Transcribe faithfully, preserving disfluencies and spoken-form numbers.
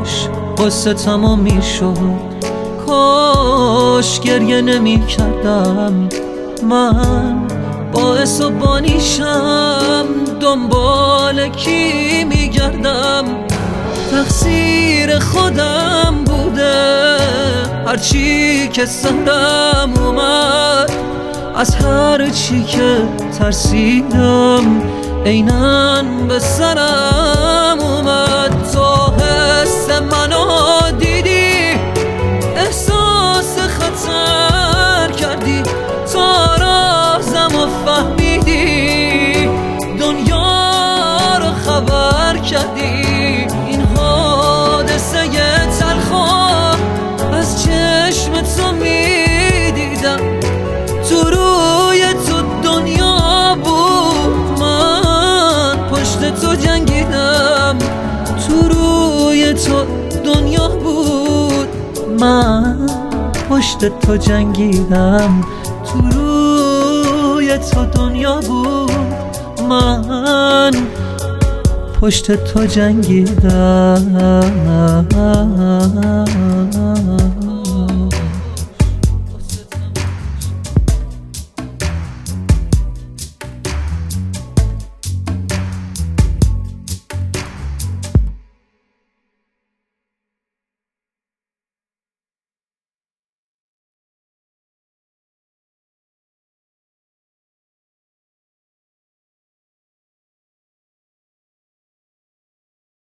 کاش قصه تمام میشد، کاش گریه نمی کردم. من باعث و بانیشم، دنبال کی میگردم؟ تقصیر خودم بوده، هرچی که سرم اومد، از هر چی که ترسیدم عیناً به سرم اومد. تو حس منو دیدی، احساس خطر کردی، تا رازم و فهمیدی، دنیا رو خبر کردی. این حادثه تلخو از چشم تو میدیدم، تو روی تو دنیا بود، من پشت تو جنگیدم. تو روی تو دنیا بود، من پشت تو جنگیدم. تو روی تو دنیا بود، من پشت تو جنگیدم.